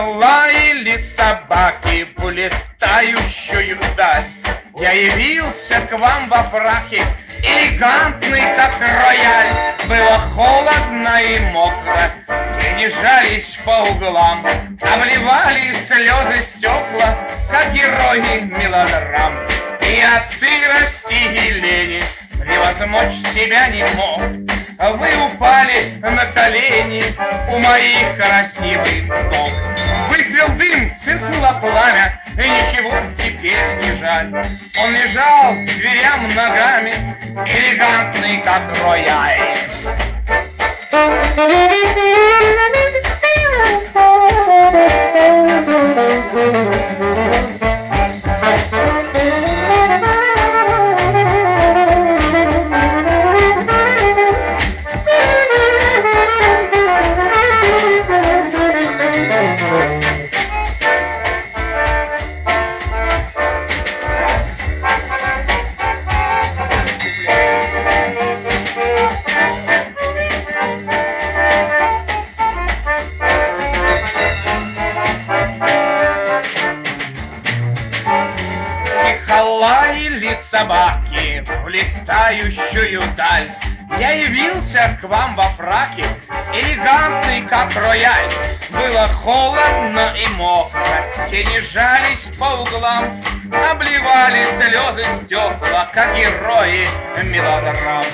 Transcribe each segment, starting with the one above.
лаяли собаки в улетающую даль. Я явился к вам во фраке, элегантный, как рояль. Было холодно и мокро, тени жались по углам, обливали слезы стекла, как герои мелодрам. И от сырости и лени превозмочь себя не мог. Вы упали на колени у моих красивых ног. Выстрел дым, сверкнуло пламя, и ничего теперь не жаль. Он лежал к дверям ногами, элегантный, как рояль. Лаяли собаки в летающую даль. Я явился к вам во фраке, элегантный, как рояль. Было холодно и мокро, тени жались по углам, обливали слезы стекла, как герои мелодрам.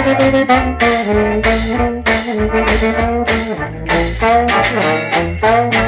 Thank you.